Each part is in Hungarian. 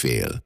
ügyfél.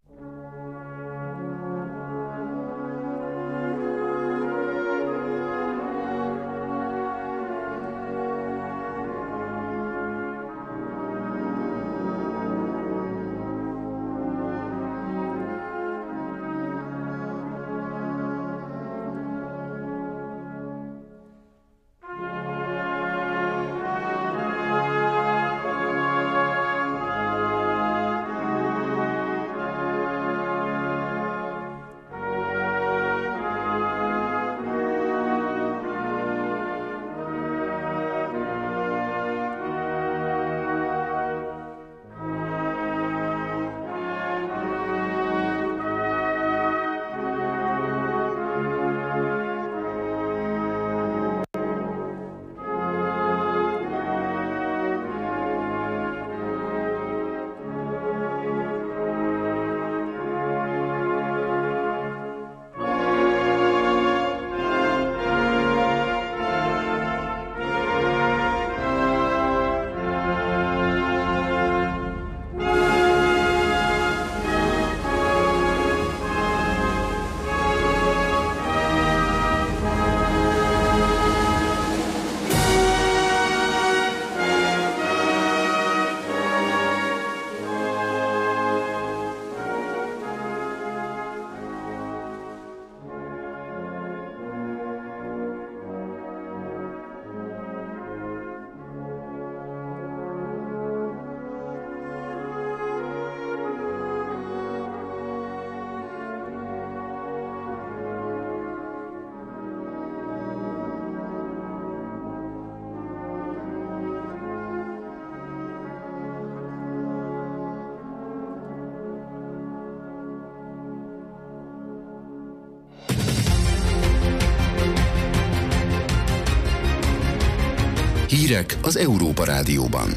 Hírek az Európa Rádióban.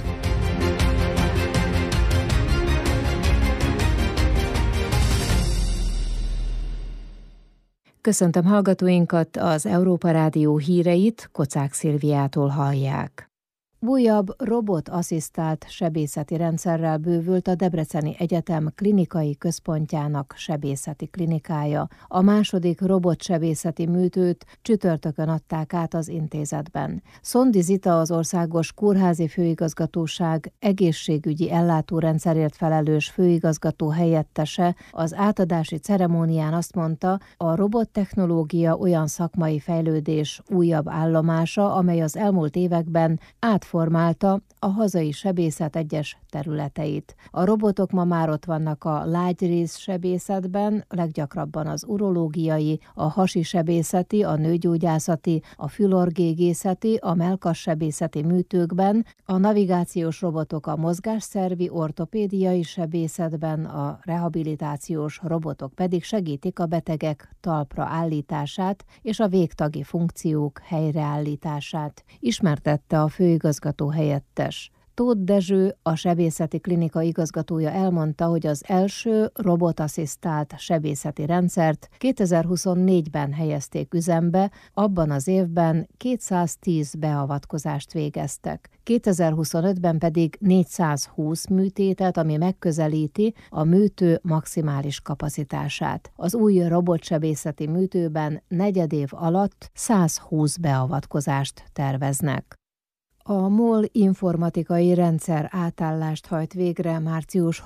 Köszöntöm hallgatóinkat, az Európa Rádió híreit Kocák Szilviától hallják. Újabb robotasszisztált sebészeti rendszerrel bővült a Debreceni Egyetem klinikai központjának sebészeti klinikája. A második robotsebészeti műtőt csütörtökön adták át az intézetben. Szondi Zita, az Országos Kórházi Főigazgatóság egészségügyi ellátórendszerért felelős főigazgató helyettese az átadási ceremónián azt mondta, a robottechnológia olyan szakmai fejlődés újabb állomása, amely az elmúlt években átformálta a hazai sebészet egyes területeit. A robotok ma már ott vannak a lágyrész sebészetben, leggyakrabban az urológiai, a hasi sebészeti, a nőgyógyászati, a fülorgégészeti, a mellkassebészeti műtőkben, a navigációs robotok a mozgásszervi ortopédiai sebészetben, a rehabilitációs robotok pedig segítik a betegek talpra állítását és a végtagi funkciók helyreállítását, ismertette a főigazgató helyettes. Tóth Dezső, a sebészeti klinika igazgatója elmondta, hogy az első robotasszisztált sebészeti rendszert 2024-ben helyezték üzembe, abban az évben 210 beavatkozást végeztek. 2025-ben pedig 420 műtétet, ami megközelíti a műtő maximális kapacitását. Az új robotsebészeti műtőben negyedév alatt 120 beavatkozást terveznek. A MOL informatikai rendszer átállást hajt végre március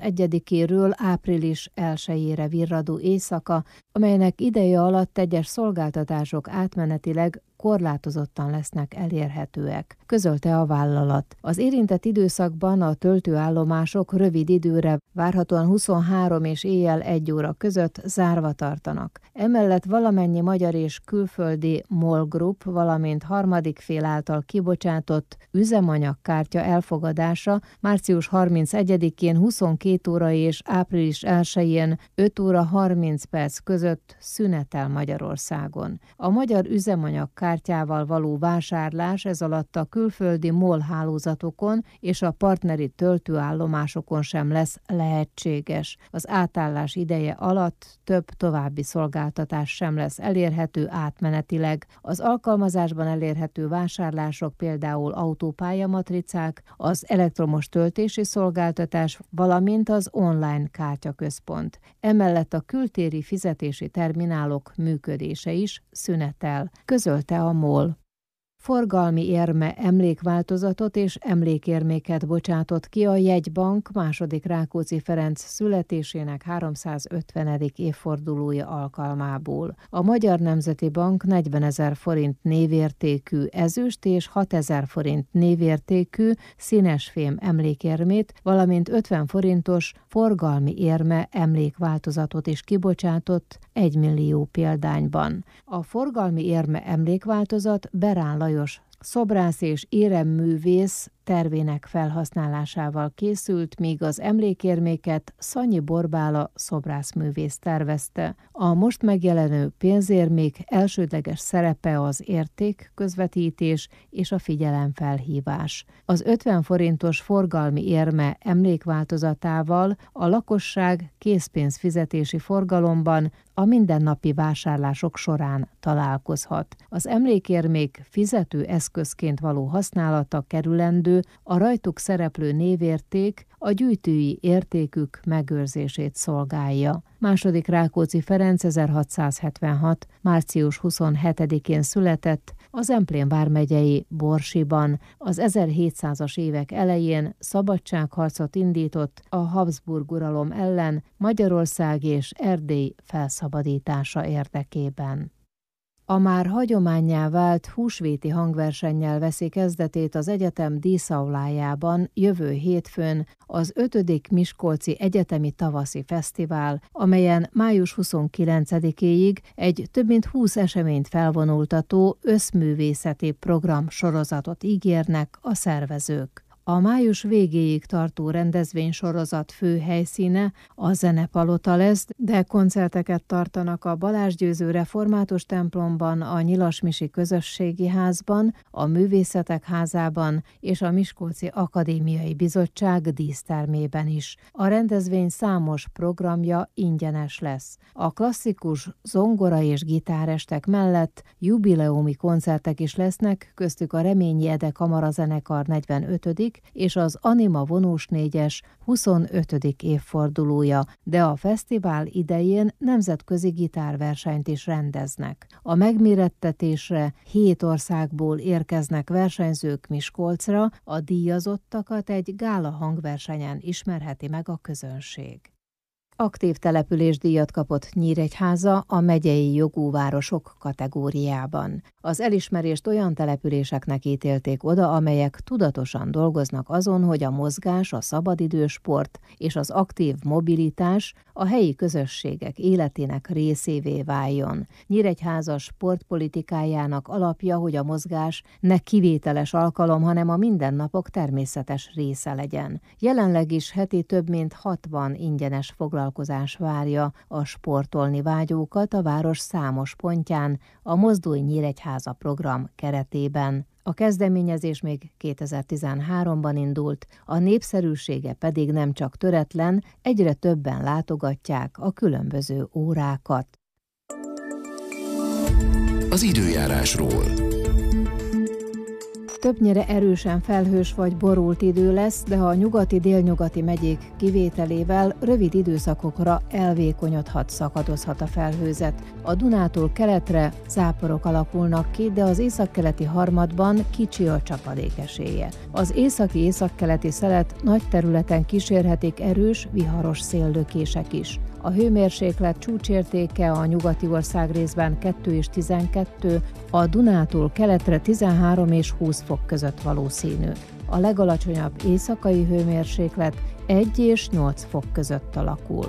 31-éről április 1-ére virradó éjszaka, amelynek ideje alatt egyes szolgáltatások átmenetileg korlátozottan lesznek elérhetőek, közölte a vállalat. Az érintett időszakban a töltőállomások rövid időre, várhatóan 23 és éjjel 1 óra között zárva tartanak. Emellett valamennyi magyar és külföldi MOL Group, valamint harmadik fél által kibocsátott üzemanyagkártya elfogadása március 31-én 22 óra és április 1-én 5 óra 30 perc között szünetel Magyarországon. A magyar üzemanyagkártya kártyával való vásárlás ez alatt a külföldi MOL hálózatokon és a partneri töltőállomásokon sem lesz lehetséges. Az átállás ideje alatt több további szolgáltatás sem lesz elérhető átmenetileg. Az alkalmazásban elérhető vásárlások például autópályamatricák, az elektromos töltési szolgáltatás, valamint az online kártyaközpont. Emellett a kültéri fizetési terminálok működése is szünetel, közölte a MOL. Forgalmi érme emlékváltozatot és emlékérméket bocsátott ki a Jegybank II. Rákóczi Ferenc születésének 350. évfordulója alkalmából. A Magyar Nemzeti Bank 40 000 forint névértékű ezüst és 6 000 forint névértékű színesfém emlékérmét, valamint 50 forintos forgalmi érme emlékváltozatot is kibocsátott 1 millió példányban. A forgalmi érme emlékváltozat Berán Lajos szobrász és éremművész tervének felhasználásával készült, míg az emlékérméket Szanyi Borbála szobrászművész tervezte. A most megjelenő pénzérmék elsődleges szerepe az értékközvetítés és a figyelemfelhívás. Az 50 forintos forgalmi érme emlékváltozatával a lakosság készpénzfizetési forgalomban a mindennapi vásárlások során találkozhat. Az emlékérmék fizető eszközként való használata kerülendő, a rajtuk szereplő névérték a gyűjtői értékük megőrzését szolgálja. II. Rákóczi Ferenc 1676. március 27-én született a Zemplén vármegyei Borsiban. Az 1700-as évek elején szabadságharcot indított a Habsburg uralom ellen Magyarország és Erdély felszabadítása érdekében. A már hagyománnyá vált húsvéti hangversennyel veszi kezdetét az egyetem díszaulájában jövő hétfőn az 5. Miskolci Egyetemi Tavaszi Fesztivál, amelyen május 29-éig egy több mint 20 eseményt felvonultató összművészeti program sorozatot ígérnek a szervezők. A május végéig tartó rendezvénysorozat fő helyszíne a Zenepalota lesz, de koncerteket tartanak a Balázs Győző Református templomban, a Nyilasmisi Közösségi Házban, a Művészetek Házában és a Miskolci Akadémiai Bizottság dísztermében is. A rendezvény számos programja ingyenes lesz. A klasszikus zongora és gitárestek mellett jubileumi koncertek is lesznek, köztük a Reményi Ede Kamarazenekar 45. és az Anima vonós 4-es 25. évfordulója, de a fesztivál idején nemzetközi gitárversenyt is rendeznek. A megmérettetésre 7 országból érkeznek versenyzők Miskolcra, a díjazottakat egy gála hangversenyen ismerheti meg a közönség. Aktív településdíjat kapott Nyíregyháza a megyei jogú városok kategóriában. Az elismerést olyan településeknek ítélték oda, amelyek tudatosan dolgoznak azon, hogy a mozgás, a szabadidősport és az aktív mobilitás a helyi közösségek életének részévé váljon. Nyíregyháza sportpolitikájának alapja, hogy a mozgás ne kivételes alkalom, hanem a mindennapok természetes része legyen. Jelenleg is heti több mint 60 ingyenes foglalkozás várja a sportolni vágyókat a város számos pontján a Mozdulj Nyíregyháza program keretében. A kezdeményezés még 2013-ban indult, a népszerűsége pedig nem csak töretlen, egyre többen látogatják a különböző órákat. Az időjárásról. Többnyire erősen felhős vagy borult idő lesz, de a nyugati-délnyugati megyék kivételével rövid időszakokra elvékonyodhat, szakadozhat a felhőzet. A Dunától keletre záporok alakulnak ki, de az északkeleti harmadban kicsi a csapadék esélye. Az északi-északkeleti szelet nagy területen kísérhetik erős, viharos széllökések is. A hőmérséklet csúcsértéke a nyugati országrészben 2 és 12, a Dunától keletre 13 és 20 fok között valószínű. A legalacsonyabb éjszakai hőmérséklet 1 és 8 fok között alakul.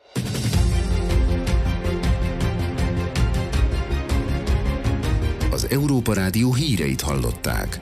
Az Európa Rádió híreit hallották.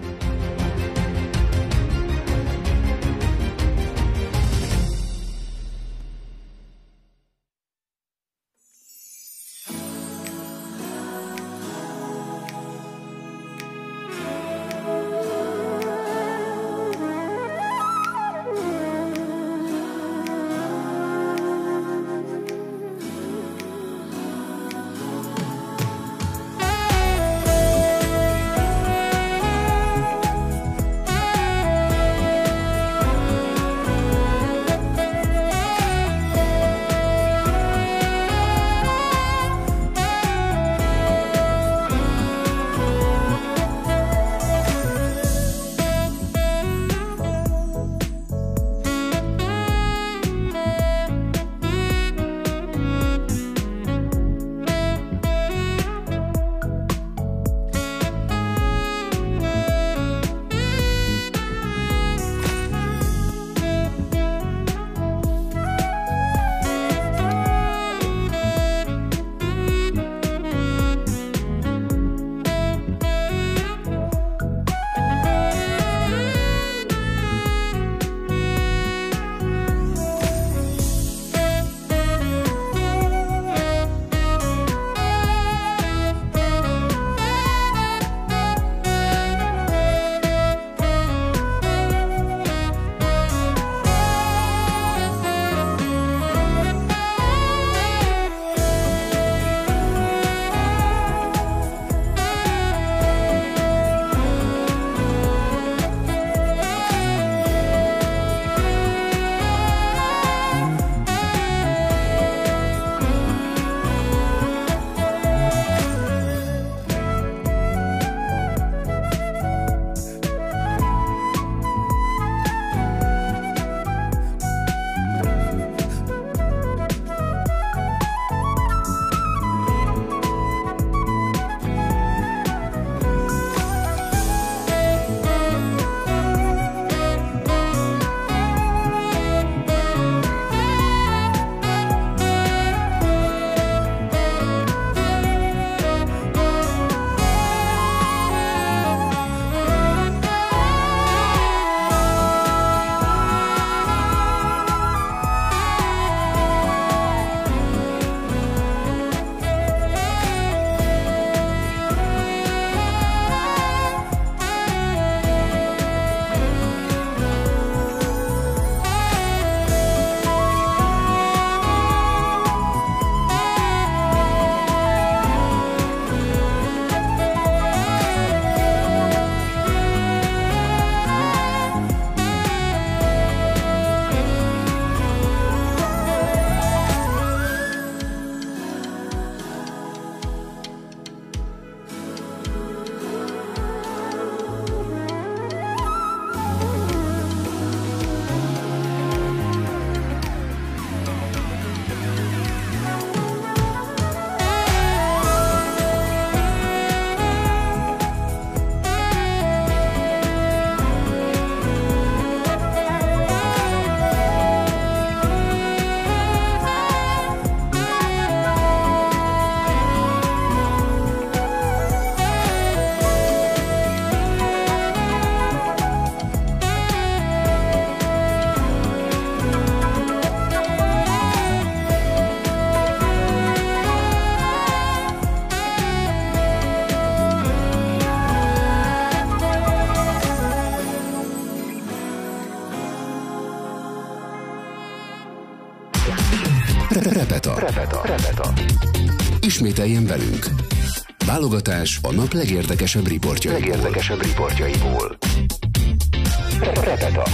Repeta. Ismételjen velünk. Válogatás a nap legérdekesebb riportjaiból. Repeta.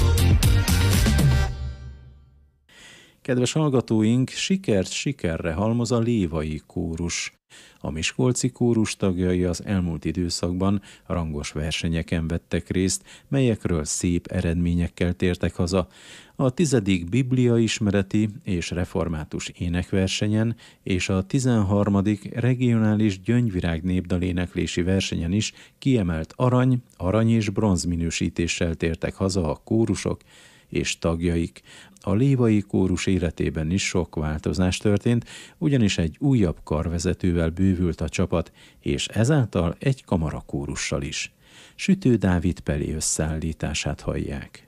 Kedves hallgatóink, sikert sikerre halmoz a Lévai Kórus. A miskolci kórus tagjai az elmúlt időszakban rangos versenyeken vettek részt, melyekről szép eredményekkel tértek haza. A 10. bibliaismereti és református énekversenyen és a 13. regionális gyöngyvirág népdaléneklési versenyen is kiemelt arany és bronz minősítéssel tértek haza a kórusok és tagjaik. A Lévai Kórus életében is sok változás történt, ugyanis egy újabb karvezetővel bővült a csapat, és ezáltal egy kamarakórussal is. Sütő Dávid Peli összeállítását hallják.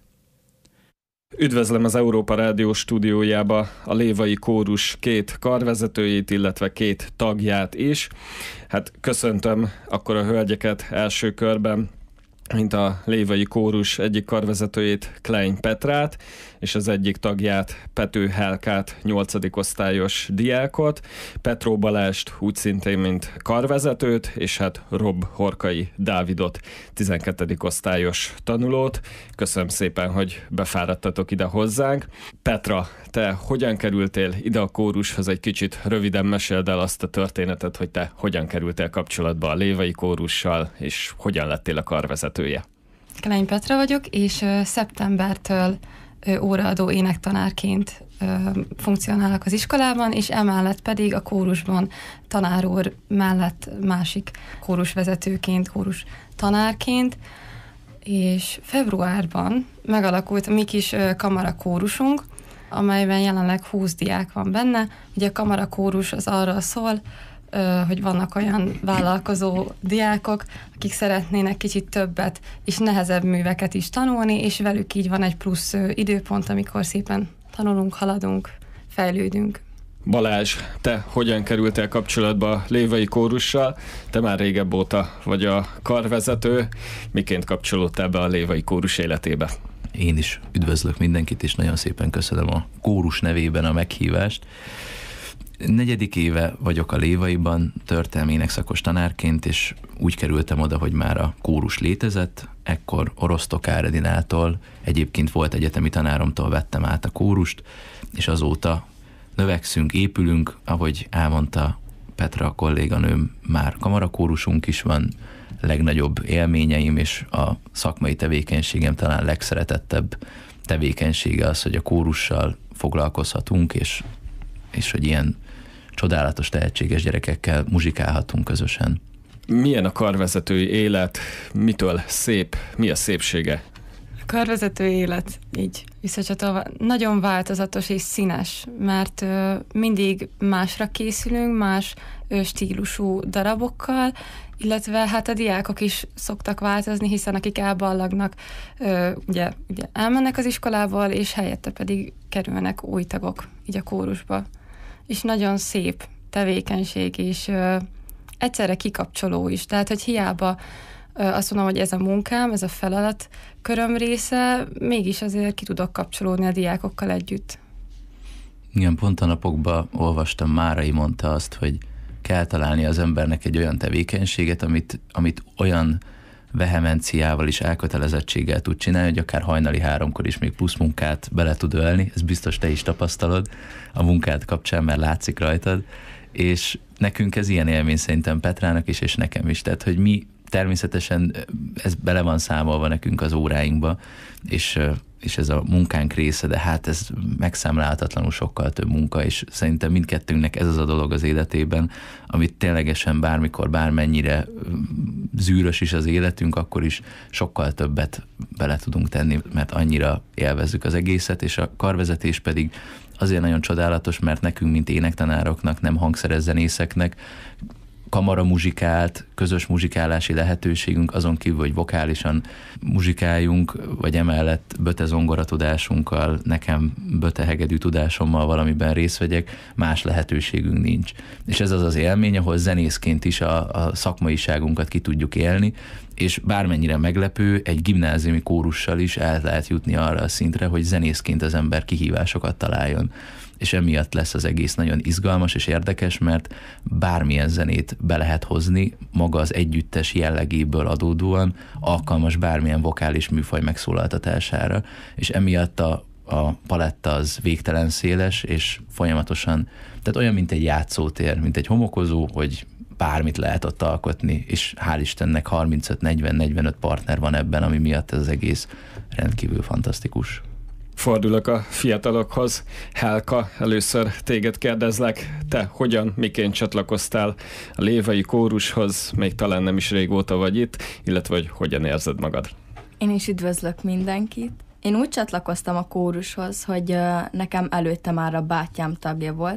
Üdvözlöm az Európa Rádió stúdiójába a Lévai Kórus 2 karvezetőjét, illetve 2 tagját is. Hát köszöntöm akkor a hölgyeket első körben, mint a Lévai Kórus egyik karvezetőjét, Klein Petrát, és az egyik tagját, Pető Helkát, 8. osztályos diákot, Petró Balást úgy szintén, mint karvezetőt, és hát Rob Horkai Dávidot, 12. osztályos tanulót. Köszönöm szépen, hogy befáradtatok ide hozzánk. Petra, te hogyan kerültél ide a kórushoz? Egy kicsit röviden meséld el azt a történetet, hogy te hogyan kerültél kapcsolatba a Lévai Kórussal, és hogyan lettél a karvezetője. Klein Petra vagyok, és szeptembertől óraadó énektanárként funkcionálok az iskolában, és emellett pedig a kórusban tanár úr mellett másik kórusvezetőként, kórus tanárként, és februárban megalakult a mi kis kamarakórusunk, amelyben jelenleg 20 diák van benne. Ugye a kamarakórus az arról szól, hogy vannak olyan vállalkozó diákok, akik szeretnének kicsit többet és nehezebb műveket is tanulni, és velük így van egy plusz időpont, amikor szépen tanulunk, haladunk, fejlődünk. Balázs, te hogyan kerültél kapcsolatba a Lévai Kórussal? Te már régebb óta vagy a karvezető. Miként kapcsolódtál be a Lévai Kórus életébe? Én is üdvözlök mindenkit, és nagyon szépen köszönöm a kórus nevében a meghívást. 4. éve vagyok a Lévaiban történelmi énekszakos tanárként, és úgy kerültem oda, hogy már a kórus létezett. Ekkor Orosztok Áredinától, egyébként volt egyetemi tanáromtól vettem át a kórust, és azóta növekszünk, épülünk, ahogy elmondta Petra kolléganőm, már kamarakórusunk is van, legnagyobb élményeim, és a szakmai tevékenységem talán legszeretettebb tevékenysége az, hogy a kórussal foglalkozhatunk, és hogy ilyen csodálatos, tehetséges gyerekekkel muzsikálhatunk közösen. Milyen a karvezetői élet? Mitől szép? Mi a szépsége? A karvezetői élet, így visszacsatolva, nagyon változatos és színes, mert mindig másra készülünk, más stílusú darabokkal, illetve hát a diákok is szoktak változni, hiszen akik elballagnak, ugye elmennek az iskolából, és helyette pedig kerülnek új tagok így a kórusba. És nagyon szép tevékenység, és egyszerre kikapcsoló is. Tehát, hogy hiába azt mondom, hogy ez a munkám, ez a feladat köröm része, mégis azért ki tudok kapcsolódni a diákokkal együtt. Igen, pont a napokban olvastam, Márai mondta azt, hogy kell találni az embernek egy olyan tevékenységet, amit olyan vehemenciával és elkötelezettséggel tud csinálni, hogy akár hajnali 3-kor is még plusz munkát bele tud ölni. Ez biztos te is tapasztalod a munkád kapcsán, mert látszik rajtad. És nekünk ez ilyen élmény szerintem Petrának is, és nekem is. Tehát, hogy mi természetesen ez bele van számolva nekünk az óráinkba, és ez a munkánk része, de hát ez megszámlálhatatlanul sokkal több munka, és szerintem mindkettőnknek ez az a dolog az életében, amit ténylegesen bármikor, bármennyire zűrös is az életünk, akkor is sokkal többet bele tudunk tenni, mert annyira élvezzük az egészet, és a karvezetés pedig azért nagyon csodálatos, mert nekünk, mint énektanároknak, nem hangszerezzenészeknek, kamaramuzsikált, közös muzsikálási lehetőségünk, azon kívül, hogy vokálisan muzsikáljunk, vagy emellett böte zongora tudásunkkal, nekem böte hegedű tudásommal valamiben részt vegyek, más lehetőségünk nincs. És ez az az élmény, ahol zenészként is a szakmaiságunkat ki tudjuk élni, és bármennyire meglepő, egy gimnáziumi kórussal is el lehet jutni arra a szintre, hogy zenészként az ember kihívásokat találjon. és emiatt lesz az egész nagyon izgalmas és érdekes, mert bármilyen zenét be lehet hozni, maga az együttes jellegéből adódóan alkalmas bármilyen vokális műfaj megszólaltatására, és emiatt a paletta az végtelen széles, és folyamatosan, tehát olyan, mint egy játszótér, mint egy homokozó, hogy bármit lehet ott alkotni, és hál' Istennek 35-40-45 partner van ebben, ami miatt ez az egész rendkívül fantasztikus. Fordulok a fiatalokhoz. Helka, először téged kérdezlek, te hogyan, miként csatlakoztál a Lévai Kórushoz, még talán nem is régóta vagy itt, illetve hogy hogyan érzed magad? Én is üdvözlök mindenkit. Én úgy csatlakoztam a kórushoz, hogy nekem előtte már a bátyám tagja volt,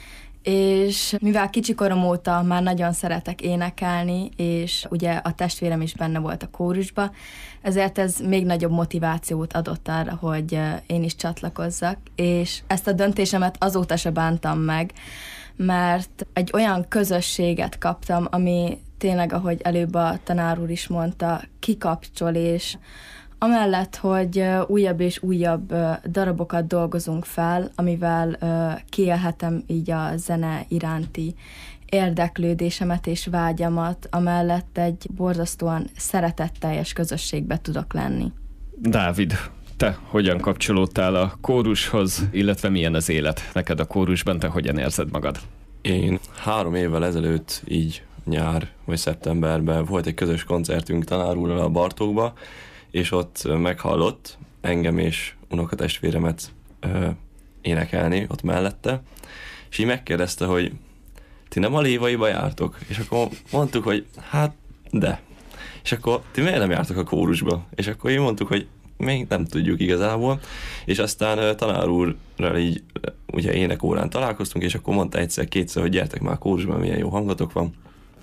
és mivel kicsikorom óta már nagyon szeretek énekelni, és ugye a testvérem is benne volt a kórusba, ezért ez még nagyobb motivációt adott arra, hogy én is csatlakozzak, és ezt a döntésemet azóta se bántam meg, mert egy olyan közösséget kaptam, ami tényleg, ahogy előbb a tanár úr is mondta, kikapcsol, és amellett, hogy újabb és újabb darabokat dolgozunk fel, amivel kiélhetem így a zene iránti érdeklődésemet és vágyamat, amellett egy borzasztóan szeretetteljes közösségbe tudok lenni. Dávid, te hogyan kapcsolódtál a kórushoz, illetve milyen az élet neked a kórusban, te hogyan érzed magad? Én 3 évvel ezelőtt így nyár vagy szeptemberben volt egy közös koncertünk tanár úrral a Bartókba, és ott meghallott engem és unokatestvéremet énekelni ott mellette, és így megkérdezte, hogy ti nem a Lévaiba jártok? És akkor mondtuk, hogy hát de. És akkor ti miért nem jártok a kórusba? És akkor így mondtuk, hogy még nem tudjuk igazából, és aztán tanár úrral így ugye énekórán találkoztunk, és akkor mondta egyszer-kétszer, hogy gyertek már a kórusba, milyen jó hangotok van.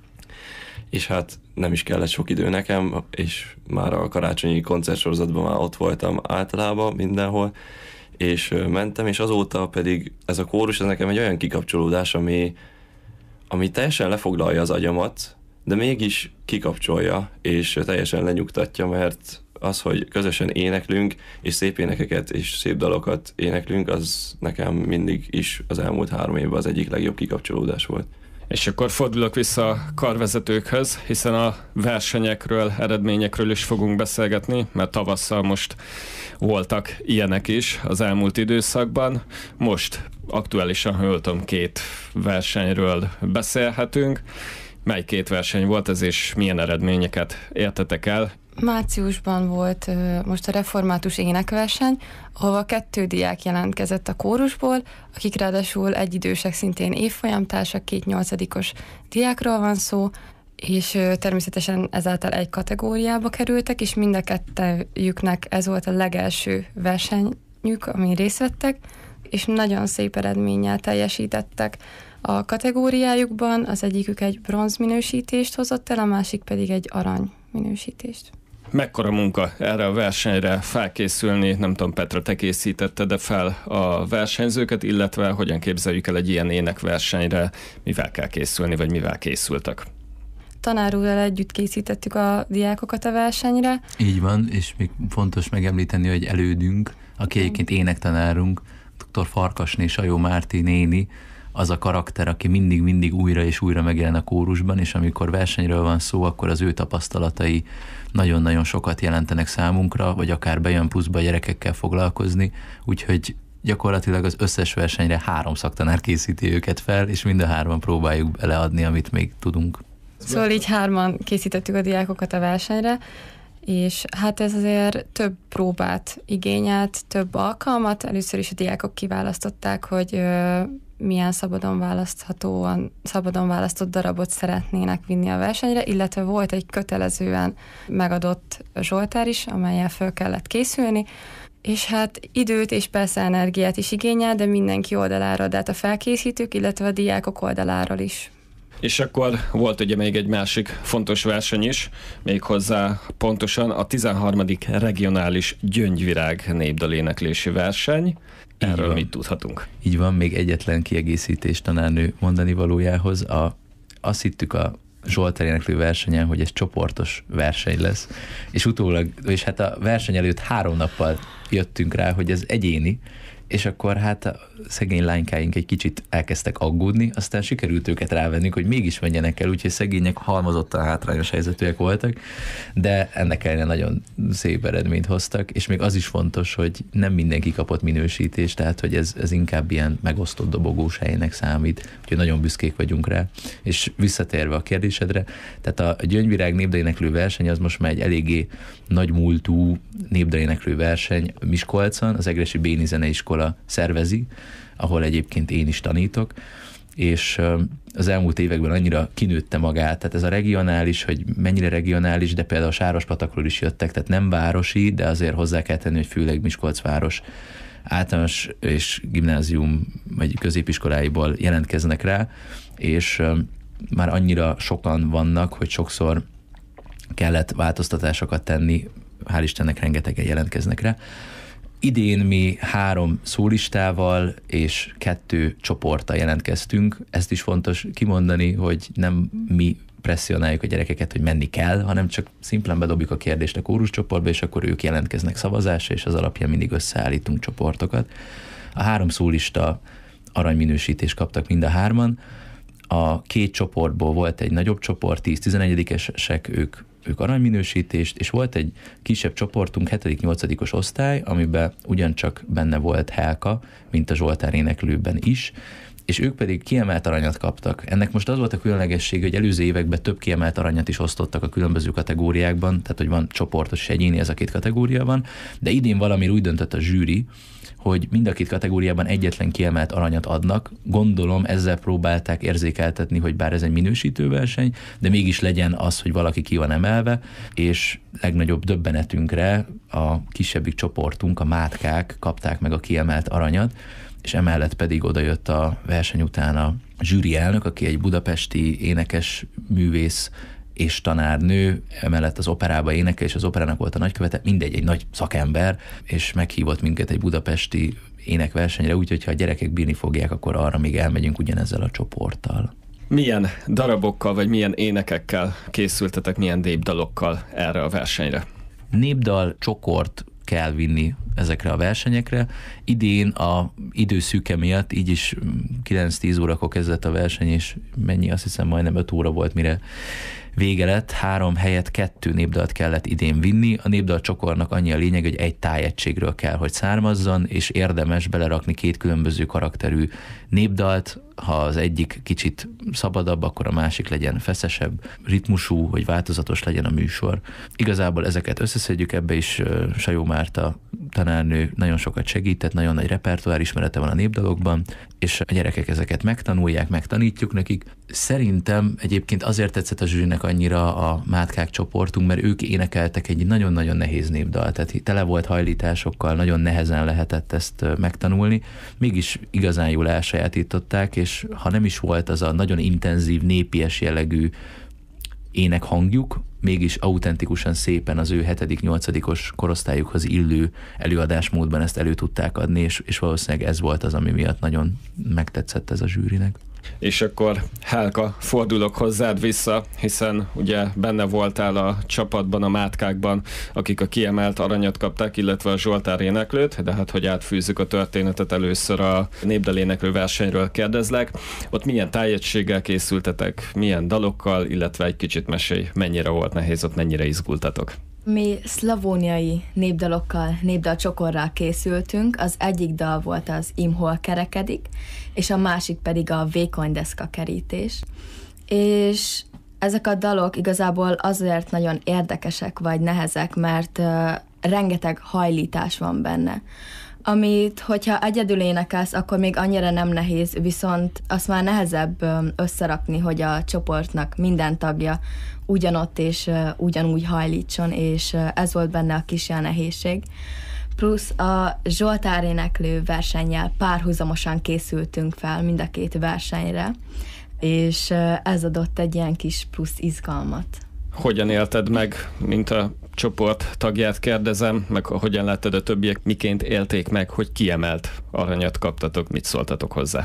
És hát nem is kellett sok idő nekem, és már a karácsonyi koncertsorozatban már ott voltam általában mindenhol, és mentem, és azóta pedig ez a kórus, ez nekem egy olyan kikapcsolódás, ami teljesen lefoglalja az agyamat, de mégis kikapcsolja, és teljesen lenyugtatja, mert az, hogy közösen éneklünk, és szép énekeket és szép dalokat éneklünk, az nekem mindig is az elmúlt 3 évben az egyik legjobb kikapcsolódás volt. És akkor fordulok vissza a karvezetőkhöz, hiszen a versenyekről, eredményekről is fogunk beszélgetni, mert tavasszal most voltak ilyenek is az elmúlt időszakban. Most aktuálisan, ha jól tudom, 2 versenyről beszélhetünk. Mely 2 verseny volt ez, és milyen eredményeket értetek el? Márciusban volt most a református énekverseny, ahol 2 diák jelentkezett a kórusból, akik ráadásul egyidősek, szintén évfolyamtársak, 2 8-os diákról van szó, és természetesen ezáltal egy kategóriába kerültek, és mind a 2-jüknek ez volt a legelső versenyük, amin részt vettek, és nagyon szép eredménnyel teljesítettek a kategóriájukban. Az egyikük egy bronz minősítést hozott el, a másik pedig egy arany minősítést. Mekkora munka erre a versenyre felkészülni? Nem tudom, Petra, te készítetted fel a versenyzőket, illetve hogyan képzeljük el egy ilyen énekversenyre, mivel kell készülni, vagy mivel készültek? Tanár úrral együtt készítettük a diákokat a versenyre. Így van, és még fontos megemlíteni, hogy elődünk, aki egyébként énektanárunk, dr. Farkasné Sajó Márti néni, az a karakter, aki mindig újra és újra megjelen a kórusban, és amikor versenyről van szó, akkor az ő tapasztalatai nagyon-nagyon sokat jelentenek számunkra, vagy akár bejön pluszba gyerekekkel foglalkozni, úgyhogy gyakorlatilag az összes versenyre 3 szaktanár készíti őket fel, és mind a 3-an próbáljuk beleadni, amit még tudunk. Szóval így 3-an készítettük a diákokat a versenyre, és hát ez azért több próbát igényelt, több alkalmat. Először is a diákok kiválasztották, hogy milyen szabadon választott darabot szeretnének vinni a versenyre, illetve volt egy kötelezően megadott zsoltár is, amellyel föl kellett készülni, és hát időt és persze energiát is igényel, de mindenki oldalára, de hát a felkészítők, illetve a diákok oldaláról is. És akkor volt ugye még egy másik fontos verseny is, méghozzá pontosan a 13. regionális Gyöngyvirág népdaléneklési verseny. Erről mit tudhatunk? Így van, még egyetlen kiegészítés tanárnő mondani valójához. Azt hittük a Zsoltár éneklő versenyen, hogy ez csoportos verseny lesz, és utólag, és hát a verseny előtt 3 nappal jöttünk rá, hogy ez egyéni, és akkor hát a szegény lánykáink egy kicsit elkezdtek aggódni, aztán sikerült őket rávennünk, hogy mégis menjenek el, úgyhogy szegények halmozottan hátrányos helyzetűek voltak, de ennek ellenére nagyon szép eredményt hoztak, és még az is fontos, hogy nem mindenki kapott minősítést, tehát hogy ez inkább ilyen megosztott dobogós helynek számít, úgyhogy nagyon büszkék vagyunk rá. És visszatérve a kérdésedre, tehát a Gyöngyvirág népdaléneklő verseny az most már egy eléggé nagy múltú népdaléneklő verseny Miskolcon, az Egressy Béni Zeneiskola szervezi, ahol egyébként én is tanítok, és az elmúlt években annyira kinőtte magát, tehát ez a regionális, hogy mennyire regionális, de például a Sárospatakról is jöttek, tehát nem városi, de azért hozzá kell tenni, hogy főleg Miskolc város általános és gimnázium vagy középiskoláiból jelentkeznek rá, és már annyira sokan vannak, hogy sokszor kellett változtatásokat tenni, hál' Istennek rengetegen jelentkeznek rá. Idén mi 3 szólistával és 2 csoporttal jelentkeztünk. Ezt is fontos kimondani, hogy nem mi presszionáljuk a gyerekeket, hogy menni kell, hanem csak szimplán bedobjuk a kérdést a kóruscsoportba, és akkor ők jelentkeznek szavazásra, és az alapján mindig összeállítunk csoportokat. A 3 szólista aranyminősítést kaptak mind a 3-an. A 2 csoportból volt egy nagyobb csoport, 10-11-esek, ők aranyminősítést, és volt egy kisebb csoportunk, 7.-8. osztály, amiben ugyancsak benne volt Helka, mint a Zsoltár éneklőben is, és ők pedig kiemelt aranyat kaptak. Ennek most az volt a különlegessége, hogy előző években több kiemelt aranyat is osztottak a különböző kategóriákban, tehát hogy van csoportos és egyéni, ez a 2 kategória van, de idén valami úgy döntött a zsűri, hogy mind a 2 kategóriában egyetlen kiemelt aranyat adnak. Gondolom ezzel próbálták érzékeltetni, hogy bár ez egy minősítő verseny, de mégis legyen az, hogy valaki ki van emelve, és legnagyobb döbbenetünkre a kisebbik csoportunk, a mátkák kapták meg a kiemelt aranyat, és emellett pedig odajött a verseny után a zsűri elnök, aki egy budapesti énekes művész és tanárnő, emellett az operába énekel, és az operának volt a nagykövete, mindegy, egy nagy szakember, és meghívott minket egy budapesti énekversenyre, úgyhogy ha a gyerekek bírni fogják, akkor arra még elmegyünk ugyanezzel a csoporttal. Milyen darabokkal, vagy milyen énekekkel készültetek, milyen népdalokkal erre a versenyre? Népdal csokort kell vinni ezekre a versenyekre. Idén a időszűke miatt így is 9-10 órakor kezdett a verseny, és azt hiszem majdnem 5 óra volt, mire vége lett. 3 helyett 2 népdalt kellett idén vinni. A népdal csokornak annyi a lényeg, hogy egy tájegységről kell, hogy származzon, és érdemes belerakni 2 különböző karakterű népdalt. Ha az egyik kicsit szabadabb, akkor a másik legyen feszesebb, ritmusú, hogy változatos legyen a műsor. Igazából ezeket összeszedjük, ebbe is Sajó Márta tanárnő nagyon sokat segített, nagyon nagy repertoár ismerete van a népdalokban, és a gyerekek ezeket megtanulják, megtanítjuk nekik. Szerintem egyébként azért tetszett a zsűrinek annyira a mátkák csoportunk, mert ők énekeltek egy nagyon-nagyon nehéz népdal, tehát tele volt hajlításokkal, nagyon nehezen lehetett ezt megtanulni, mégis igazán jól elsajátították, és ha nem is volt az a nagyon intenzív, népies jellegű énekhangjuk, mégis autentikusan szépen az ő 7.-8. korosztályukhoz illő előadásmódban ezt elő tudták adni, és valószínűleg ez volt az, ami miatt nagyon megtetszett ez a zsűrinek. És akkor Helka, fordulok hozzád vissza, hiszen ugye benne voltál a csapatban, a mátkákban, akik a kiemelt aranyat kapták, illetve a Zsoltár éneklőt, de hát hogy átfűzzük a történetet, először a népdaléneklő versenyről kérdezlek. Ott milyen tájegységgel készültetek, milyen dalokkal, illetve egy kicsit mesélj, mennyire volt nehéz, ott mennyire izgultatok? Mi szlavóniai népdalokkal, népdalcsokorral készültünk. Az egyik dal volt az Imhol kerekedik, és a másik pedig a Vékony deszka kerítés. És ezek a dalok igazából azért nagyon érdekesek vagy nehezek, mert rengeteg hajlítás van benne. Amit, hogyha egyedül énekelsz, akkor még annyira nem nehéz, viszont azt már nehezebb összerakni, hogy a csoportnak minden tagja ugyanott és ugyanúgy hajlítson, és ez volt benne a kis nehézség. Plusz a Zsoltár éneklő versennyel párhuzamosan készültünk fel mind a 2 versenyre, és ez adott egy ilyen kis plusz izgalmat. Hogyan élted meg, mint a csoport tagját kérdezem, meg hogyan láttad a többiek, miként élték meg, hogy kiemelt aranyat kaptatok, mit szóltatok hozzá?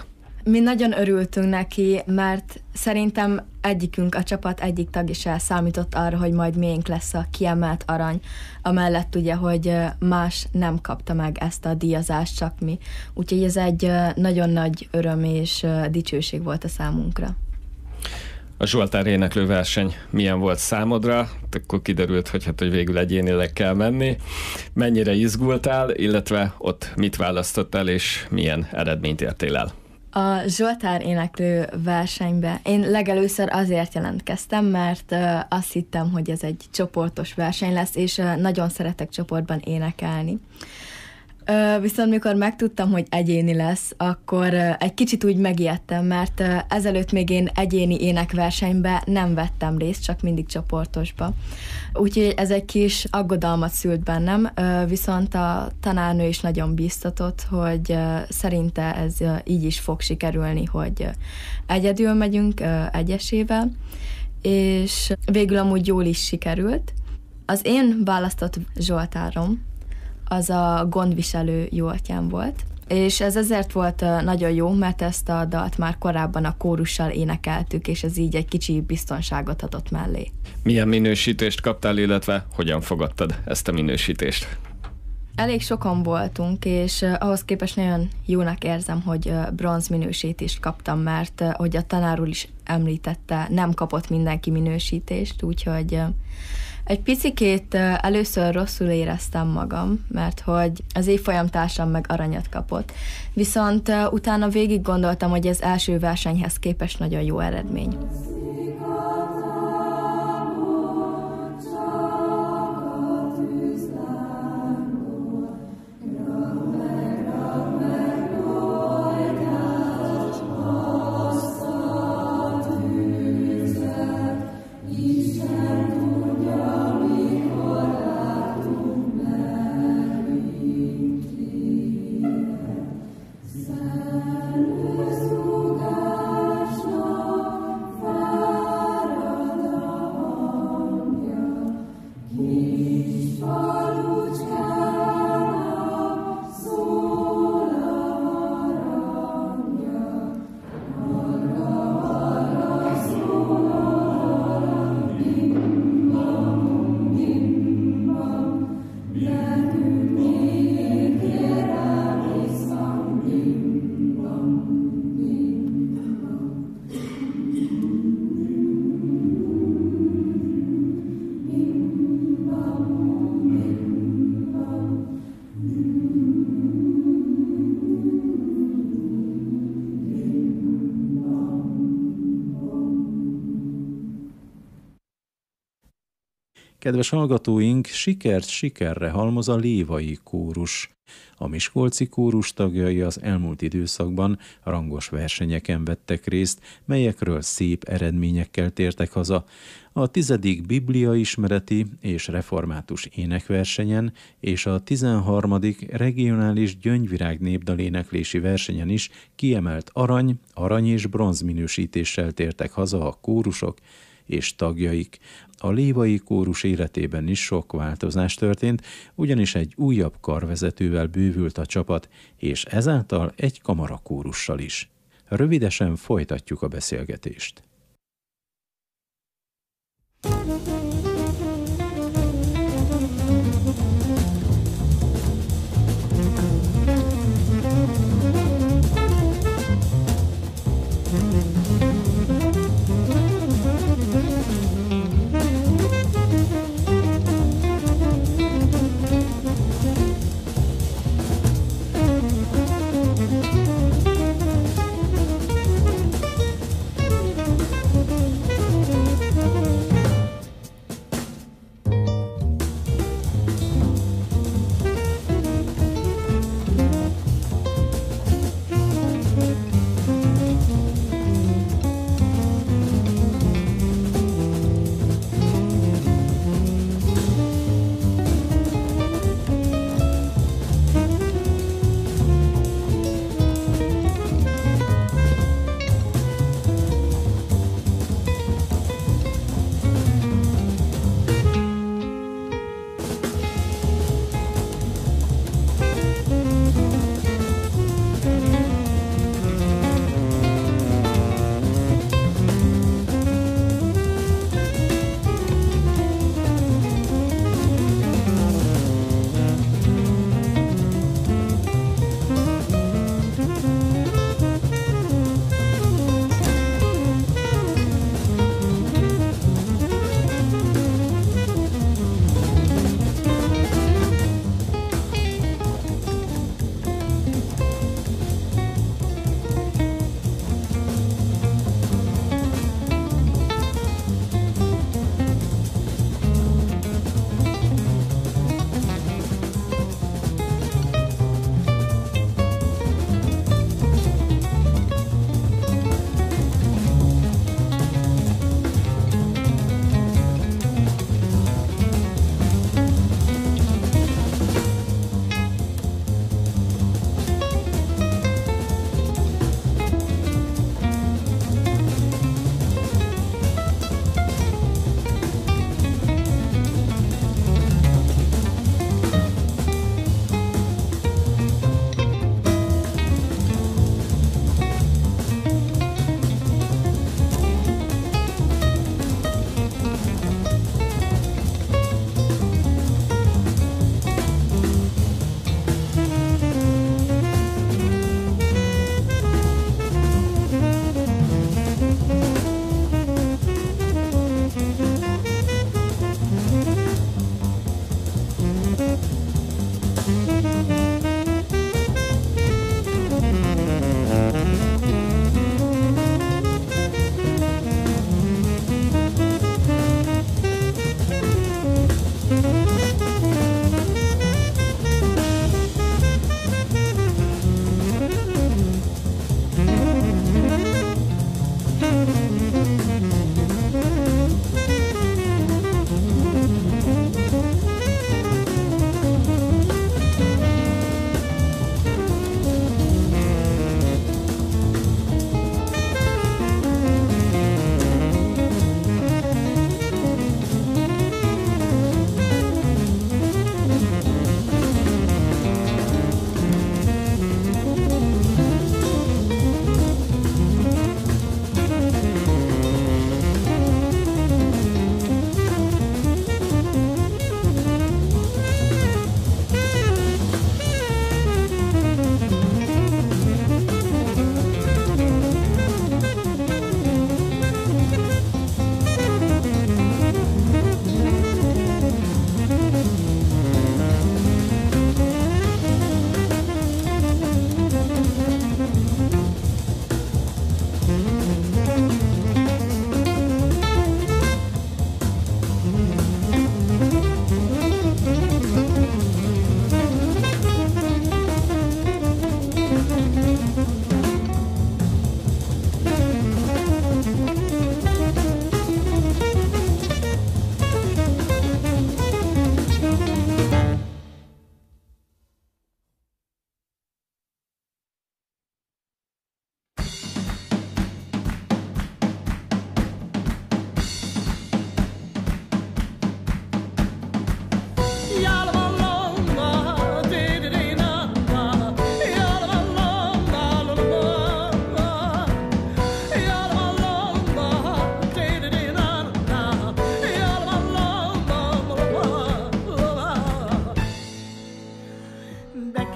Mi nagyon örültünk neki, mert szerintem egyikünk, a csapat egyik tagja sem számított arra, hogy majd miénk lesz a kiemelt arany, amellett ugye, hogy más nem kapta meg ezt a díjazást, csak mi. Úgyhogy ez egy nagyon nagy öröm és dicsőség volt a számunkra. A Zsoltár éneklő verseny milyen volt számodra? Akkor kiderült, hogy végül egyénileg kell menni. Mennyire izgultál, illetve ott mit választottál, és milyen eredményt értél el? A Zsoltár éneklő versenybe én legelőször azért jelentkeztem, mert azt hittem, hogy ez egy csoportos verseny lesz, és nagyon szeretek csoportban énekelni. Viszont mikor megtudtam, hogy egyéni lesz, akkor egy kicsit úgy megijedtem, mert ezelőtt még én egyéni énekversenybe nem vettem részt, csak mindig csoportosba. Úgyhogy ez egy kis aggodalmat szült bennem, viszont a tanárnő is nagyon bíztatott, hogy szerinte ez így is fog sikerülni, hogy egyedül megyünk egyesével, és végül amúgy jól is sikerült. Az én választott Zsoltárom az a gondviselő Jóatyám volt, és ez ezért volt nagyon jó, mert ezt a dalt már korábban a kórussal énekeltük, és ez így egy kicsi biztonságot adott mellé. Milyen minősítést kaptál, illetve hogyan fogadtad ezt a minősítést? Elég sokan voltunk, és ahhoz képest nagyon jónak érzem, hogy bronz minősítést kaptam, mert hogy a tanár úr is említette, nem kapott mindenki minősítést, úgyhogy egy picikét először rosszul éreztem magam, mert hogy az évfolyamtársam meg aranyat kapott. Viszont utána végig gondoltam, hogy ez első versenyhez képest nagyon jó eredmény. Kedves hallgatóink, sikert sikerre halmoz a lévai kórus. A miskolci kórus tagjai az elmúlt időszakban rangos versenyeken vettek részt, melyekről szép eredményekkel tértek haza. A 10. bibliaismereti és református énekversenyen és a 13. regionális gyöngyvirág népdaléneklési versenyen is kiemelt arany és bronz minősítéssel tértek haza a kórusok és tagjaik. A lévai kórus életében is sok változás történt, ugyanis egy újabb karvezetővel bővült a csapat, és ezáltal egy kamarakórussal is. Rövidesen folytatjuk a beszélgetést.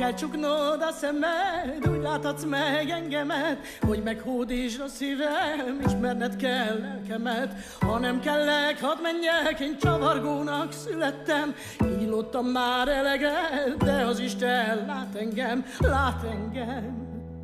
kell csuknod a szemed, úgy láthatsz meg engemet, hogy meghódítsd a szívem, ismerned kell lelkemet. Ha nem kellek, hadd menjek, én csavargónak születtem, kínlottam már eleget, de az Isten lát engem, lát engem.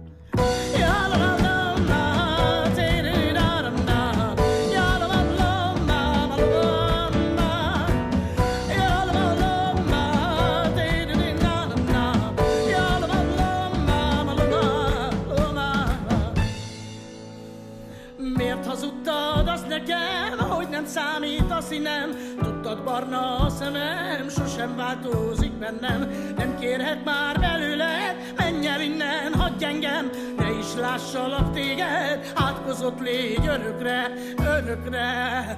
Miért hazudtad azt nekem, hogy nem számít a színem? Tudtad, barna a szemem, sosem változik bennem. Nem kérhet már belőled, menj el innen, hagyj engem, ne is lássalak téged, átkozott légy örökre, örökre.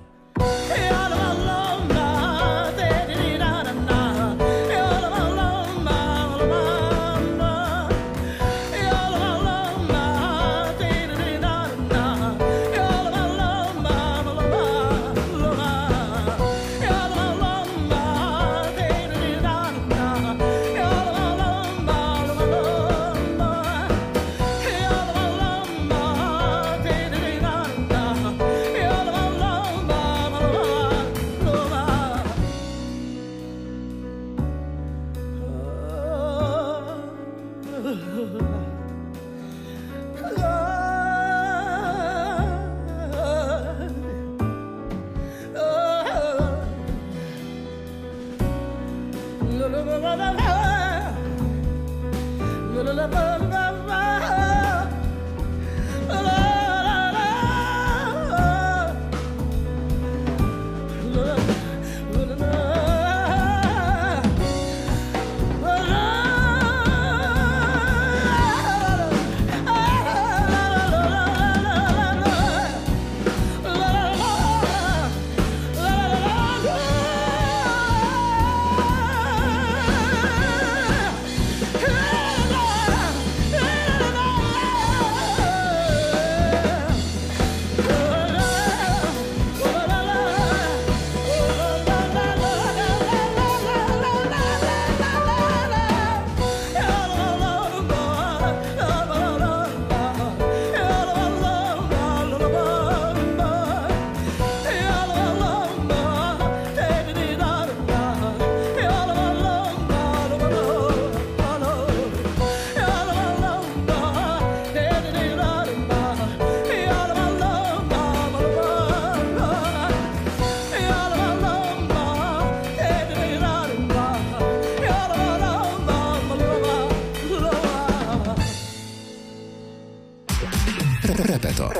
Repeta.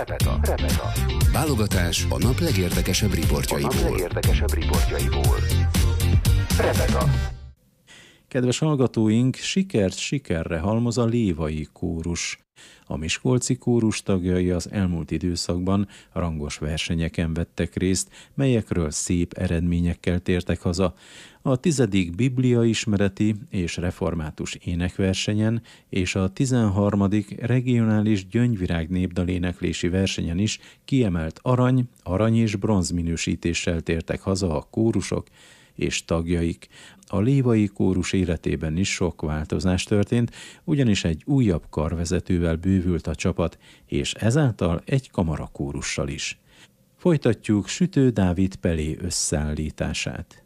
Válogatás a nap legérdekesebb riportjaiból. Repeta. Kedves hallgatóink, sikert sikerre halmoz a lévai kórus. A miskolci kórus tagjai az elmúlt időszakban rangos versenyeken vettek részt, melyekről szép eredményekkel tértek haza. A 10. bibliaismereti és református énekversenyen és a 13. regionális gyöngyvirág népdaléneklési versenyen is kiemelt arany és bronz minősítéssel tértek haza a kórusok és tagjaik. A lévai kórus életében is sok változás történt, ugyanis egy újabb karvezetővel bővült a csapat, és ezáltal egy kamarakórussal is. Folytatjuk Sütő Dávid Pelé összeállítását.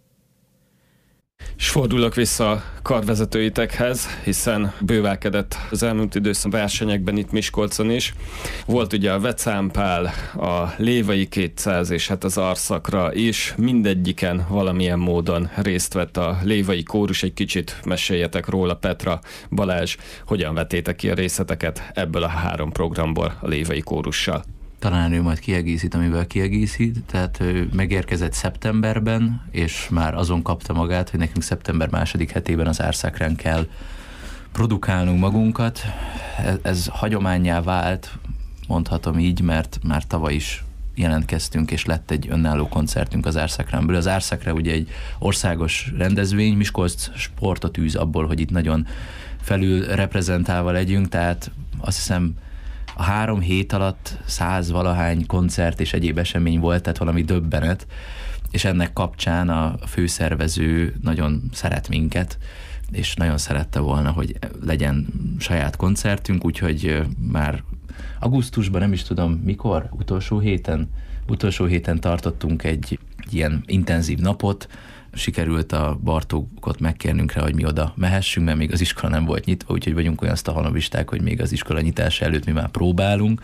És fordulok vissza a karvezetőitekhez, hiszen bővelkedett az elmúlt időszak versenyekben itt Miskolcon is. Volt ugye a Vecánpál, a Lévai 200 és hát az Arszakra is. Mindegyiken valamilyen módon részt vett a lévai kórus. Egy kicsit meséljetek róla, Petra, Balázs, hogyan vettétek ki a részleteket ebből a 3 programból a lévai kórussal? Talán ő majd kiegészít, amivel kiegészít, tehát ő megérkezett szeptemberben, és már azon kapta magát, hogy nekünk szeptember 2. hetében az Árszakrán kell produkálnunk magunkat. Ez hagyománnyá vált, mondhatom így, mert már tavaly is jelentkeztünk, és lett egy önálló koncertünk az Árszakránből. Az Árszakra ugye egy országos rendezvény, Miskolc sportot űz abból, hogy itt nagyon felül reprezentálva legyünk, tehát azt hiszem a 3 hét alatt 100 valahány koncert és egyéb esemény volt, tehát valami döbbenet, és ennek kapcsán a főszervező nagyon szeret minket, és nagyon szerette volna, hogy legyen saját koncertünk, úgyhogy már augusztusban, nem is tudom mikor, utolsó héten tartottunk egy ilyen intenzív napot, sikerült a Bartókot megkérnünk rá, hogy mi oda mehessünk, mert még az iskola nem volt nyitva, úgyhogy vagyunk olyan sztahanobisták, hogy még az iskola nyitása előtt mi már próbálunk,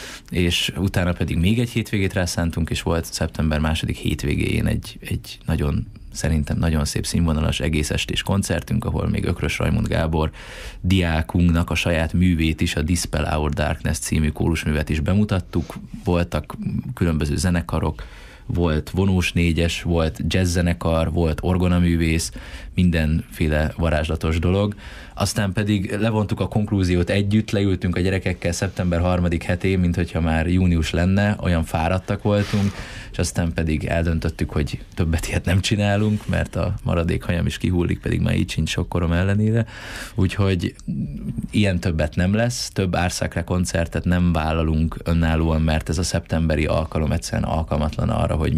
és utána pedig még egy hétvégét rászántunk, és volt szeptember 2. hétvégén egy szerintem nagyon szép színvonalas egész estés koncertünk, ahol még Ökrös Rajmund Gábor diákunknak a saját művét is, a Dispel Our Darkness című kórusművet is bemutattuk, voltak különböző zenekarok, volt vonós négyes, volt jazzzenekar, volt orgonaművész, mindenféle varázslatos dolog. Aztán pedig levontuk a konklúziót együtt, leültünk a gyerekekkel szeptember 3. hetén, mint hogyha már június lenne, olyan fáradtak voltunk, és aztán pedig eldöntöttük, hogy többet ilyet nem csinálunk, mert a maradék hajam is kihullik, pedig már így sincs sok korom ellenére. Úgyhogy ilyen többet nem lesz, több Árszakra koncertet nem vállalunk önállóan, mert ez a szeptemberi alkalom egyszerűen alkalmatlan arra, hogy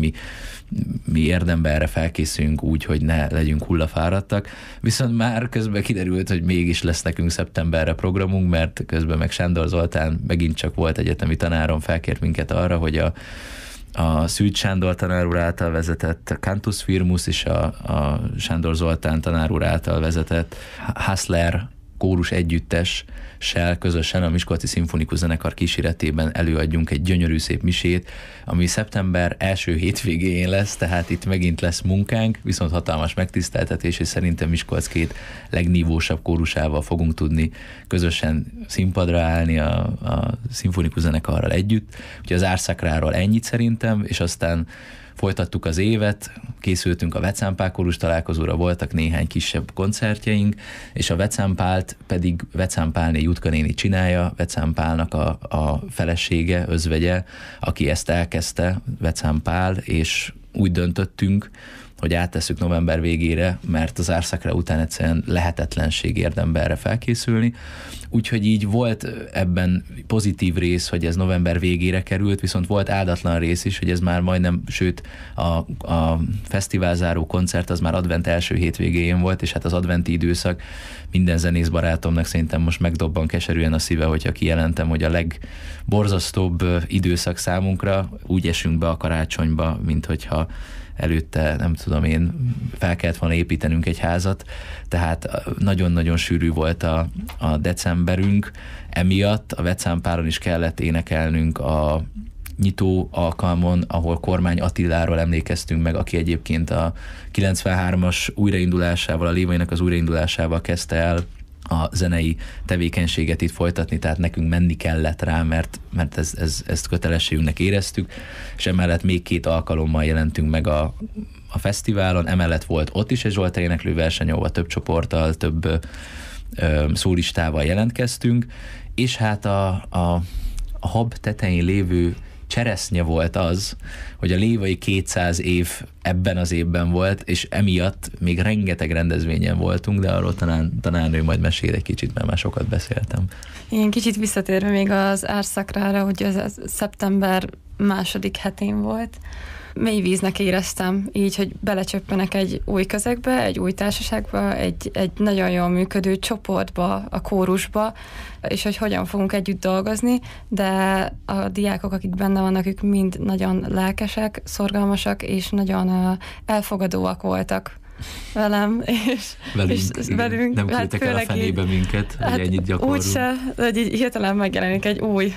mi érdemben erre felkészüljünk úgy, hogy ne legyünk hullafáradtak. Viszont már közben kiderült, hogy mégis lesz nekünk szeptemberre programunk, mert közben meg Sándor Zoltán megint csak volt egyetemi tanárom, felkért minket arra, hogy a Szűcs Sándor tanár úr által vezetett Cantus Firmus és a Sándor Zoltán tanár úr által vezetett Hassler kórus együttessel közösen a Miskolci Szimfonikus Zenekar kíséretében előadjunk egy gyönyörű szép misét, ami szeptember első hétvégén lesz, tehát itt megint lesz munkánk, viszont hatalmas megtiszteltetés, és szerintem Miskolc 2 legnívósabb kórusával fogunk tudni közösen színpadra állni a Szimfonikus Zenekarral együtt. Úgyhogy az Árszakráról ennyit szerintem, és aztán folytattuk az évet, készültünk a Vecánpál kórus találkozóra, voltak néhány kisebb koncertjeink, és a Vecánpált pedig Vecánpálné Jutka néni csinálja, Vecánpálnak a felesége, özvegye, aki ezt elkezdte, Vecánpál, és úgy döntöttünk, hogy áttesszük november végére, mert az Árszakra után egyszerűen lehetetlenség érdemben erre felkészülni. Úgyhogy így volt ebben pozitív rész, hogy ez november végére került, viszont volt áldatlan rész is, hogy ez már majdnem, sőt a fesztiválzáró koncert az már advent első hétvégén volt, és hát az adventi időszak minden zenész barátomnak szerintem most megdobban keserűen a szíve, hogyha kijelentem, hogy a legborzasztóbb időszak számunkra, úgy esünk be a karácsonyba, mint hogyha előtte, nem tudom én, fel kellett volna építenünk egy házat, tehát nagyon-nagyon sűrű volt a decemberünk, emiatt a Vecánpálon is kellett énekelnünk a nyitó alkalmon, ahol Kormány Attiláról emlékeztünk meg, aki egyébként a 93-as újraindulásával, a Lévainak az újraindulásával kezdte el a zenei tevékenységet itt folytatni, tehát nekünk menni kellett rá, mert ezt kötelességünknek éreztük, és emellett még 2 alkalommal jelentünk meg a fesztiválon, emellett volt ott is egy Zsoltár éneklő verseny, ahol több csoporttal, több szólistával jelentkeztünk, és hát a hab tetején lévő cseresznye volt az, hogy a lévai 200 év ebben az évben volt, és emiatt még rengeteg rendezvényen voltunk, de arról tanárnő majd mesél egy kicsit, mert már sokat beszéltem. Én kicsit visszatérve még az Árszakrára, hogy az szeptember 2. hetén volt. Mély víznek éreztem, így, hogy belecsöppenek egy új közegbe, egy új társaságba, egy nagyon jól működő csoportba, a kórusba, és hogy hogyan fogunk együtt dolgozni, de a diákok, akik benne vannak, ők mind nagyon lelkesek, szorgalmasak, és nagyon elfogadóak voltak velem, és velünk. Nem küldtek el a fenébe minket, hogy ennyit gyakorlunk. Úgyse, hogy így hirtelen megjelenik egy új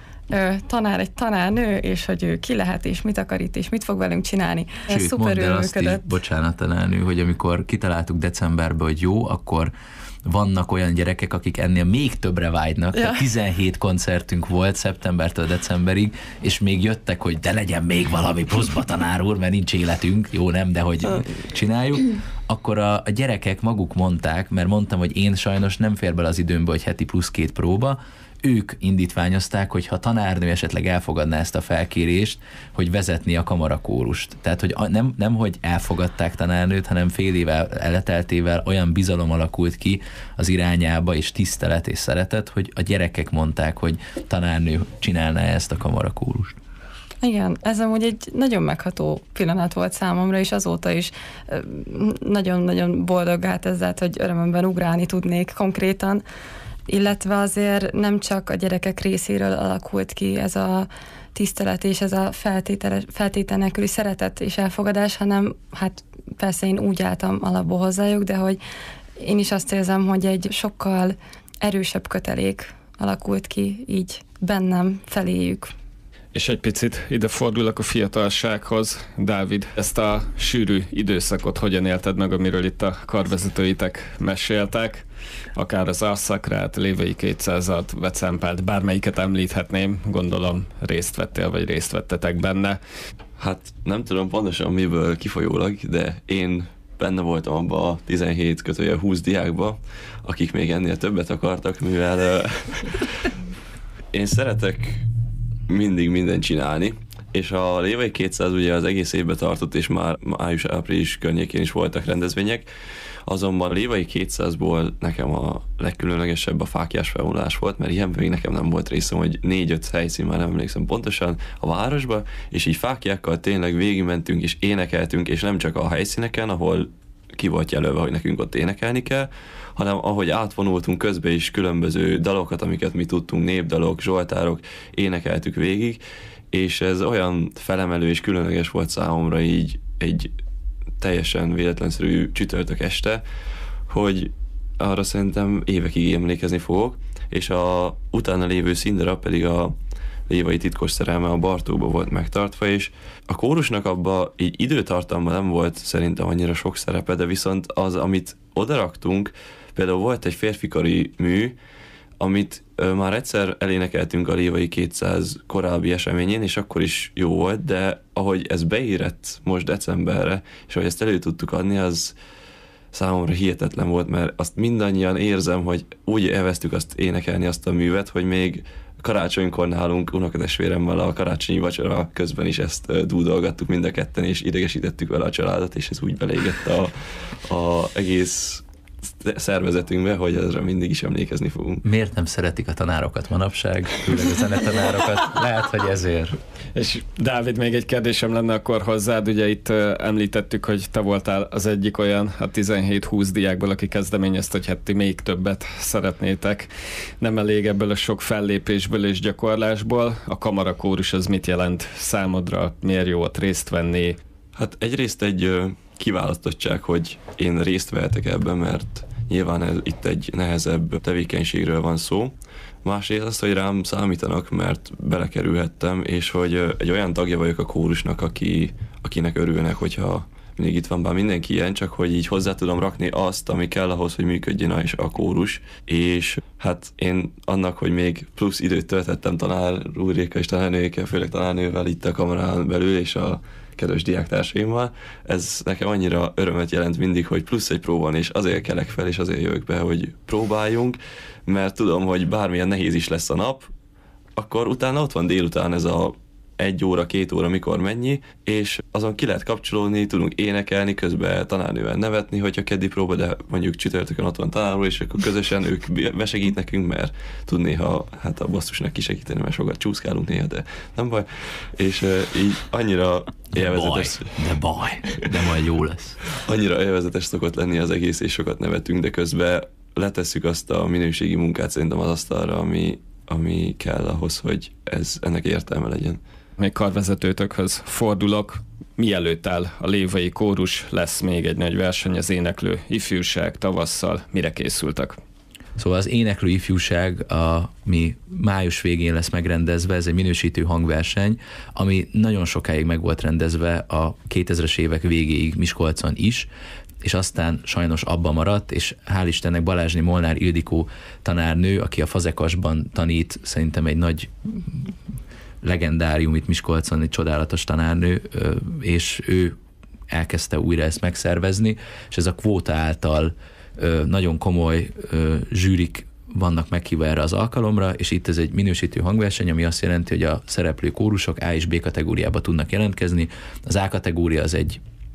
tanár, egy tanárnő, és hogy ő ki lehet, és mit akar itt, és mit fog velünk csinálni. Sőt, mondd el azt is, bocsánat, tanárnő, hogy amikor kitaláltuk decemberben, hogy jó, akkor vannak olyan gyerekek, akik ennél még többre vágynak. Ja. 17 koncertünk volt szeptembertől decemberig, és még jöttek, hogy de legyen még valami pluszba, tanár úr, mert nincs életünk. Jó, nem, de hogy csináljuk. Akkor a gyerekek maguk mondták, mert mondtam, hogy én sajnos nem fér bele az időmbe, hogy heti plusz 2 próba, ők indítványozták, hogy ha tanárnő esetleg elfogadná ezt a felkérést, hogy vezetni a kamarakórust. Tehát, hogy nem hogy elfogadták tanárnőt, hanem fél éve eleteltével olyan bizalom alakult ki az irányába, és tisztelet és szeretet, hogy a gyerekek mondták, hogy tanárnő csinálná ezt a kamarakórust. Igen, ez amúgy egy nagyon megható pillanat volt számomra, és azóta is nagyon-nagyon boldoggá tett, hogy örömömben ugrálni tudnék konkrétan, illetve azért nem csak a gyerekek részéről alakult ki ez a tisztelet és ez a feltétel nélküli szeretet és elfogadás, hanem hát persze én úgy álltam alapból hozzájuk, de hogy én is azt érzem, hogy egy sokkal erősebb kötelék alakult ki így bennem feléjük. És egy picit ide fordulok a fiatalsághoz. Dávid, ezt a sűrű időszakot hogyan élted meg, amiről itt a karvezetőitek meséltek? Akár az Asszakrát, Lévai 200-at, Vecempelt, bármelyiket említhetném, gondolom részt vettél, vagy részt vettetek benne. Hát nem tudom pontosan miből kifolyólag, de én benne voltam abba a 17-20 diákba, akik még ennél többet akartak, mivel én szeretek mindig mindent csinálni, és a Lévai 200 ugye az egész évben tartott, és már május-április környékén is voltak rendezvények, azonban a Lévai 200-ból nekem a legkülönlegesebb a fáklyás felvonulás volt, mert ilyen még nekem nem volt részem, hogy 4-5 helyszín, már nem emlékszem pontosan, a városba, és így fáklyákkal tényleg végigmentünk, és énekeltünk, és nem csak a helyszíneken, ahol ki volt jelölve, hogy nekünk ott énekelni kell, hanem ahogy átvonultunk közben is különböző dalokat, amiket mi tudtunk, népdalok, zsoltárok, énekeltük végig, és ez olyan felemelő és különleges volt számomra így egy teljesen véletlenszerű csütörtök este, hogy arra szerintem évekig emlékezni fogok, és a utána lévő színdarab pedig a Lévai titkos szerelme a Bartókban volt megtartva, és a kórusnak abban így időtartamban nem volt szerintem annyira sok szerepe, de viszont az, amit odaraktunk, például volt egy férfikari mű, amit már egyszer elénekeltünk a Lévai 200 korábbi eseményén, és akkor is jó volt, de ahogy ez beérett most decemberre, és ahogy ezt elő tudtuk adni, az számomra hihetetlen volt, mert azt mindannyian érzem, hogy úgy élveztük azt énekelni azt a művet, hogy még karácsonykor nálunk unokatestvéremmel a karácsonyi vacsora közben is ezt dúdolgattuk mind a ketten, és idegesítettük vele a családot, és ez úgy beleégett a egész szervezetünkbe, hogy ezre mindig is emlékezni fogunk. Miért nem szeretik a tanárokat manapság, főleg a zenetanárokat? Lehet, hogy ezért. És Dávid, még egy kérdésem lenne akkor hozzád, ugye itt említettük, hogy te voltál az egyik olyan a 17-20 diákból, aki kezdeményezte, hogy hát ti még többet szeretnétek. Nem elég ebből a sok fellépésből és gyakorlásból. A kamarakórus az mit jelent számodra? Miért jó ott részt venni? Hát egyrészt egy kiválasztottság, hogy én részt vehetek ebben, mert nyilván itt egy nehezebb tevékenységről van szó. Másrészt az, hogy rám számítanak, mert belekerülhettem, és hogy egy olyan tagja vagyok a kórusnak, akinek örülnek, hogyha mindig itt van, bár mindenki ilyen, csak hogy így hozzá tudom rakni azt, ami kell ahhoz, hogy működjön a kórus, és hát én annak, hogy még plusz időt töltettem tanár úrrékkal és tanárnőjékkel, főleg tanárnővel itt a kamarán belül, és a kedves diáktársaimmal, ez nekem annyira örömet jelent mindig, hogy plusz egy próba van, és azért kelek fel, és azért jövök be, hogy próbáljunk, mert tudom, hogy bármilyen nehéz is lesz a nap, akkor utána ott van délután ez a 1 óra, 2 óra, mikor mennyi, és azon ki lehet kapcsolódni, tudunk énekelni, közben tanárnővel nevetni, hogyha keddi próba, de mondjuk csütörtökön ott van tanárul, és akkor közösen ők besegít nekünk, mert tud néha hát a basszusnak kisegíteni, mert sokat csúszkálunk néha, de nem baj. És így annyira élvezetes. De majd jó lesz. Annyira élvezetes szokott lenni az egész, és sokat nevetünk, de közben letesszük azt a minőségi munkát szerintem az asztalra, ami kell ahhoz, hogy ennek értelme legyen. Még karvezetőtökhöz fordulok. Mielőtt áll a Lévai kórus, lesz még egy nagy verseny, az éneklő ifjúság tavasszal. Mire készültek? Szóval az éneklő ifjúság, ami május végén lesz megrendezve, ez egy minősítő hangverseny, ami nagyon sokáig meg volt rendezve a 2000-es évek végéig Miskolcon is, és aztán sajnos abba maradt, és hál' Istennek Balázsné Molnár Ildikó tanárnő, aki a Fazekasban tanít, szerintem egy nagy legendárium itt Miskolcon, egy csodálatos tanárnő, és ő elkezdte újra ezt megszervezni, és ez a kvóta által nagyon komoly zsűrik vannak meghívva erre az alkalomra, és itt ez egy minősítő hangverseny, ami azt jelenti, hogy a szereplő kórusok A és B kategóriába tudnak jelentkezni. Az A kategória az egy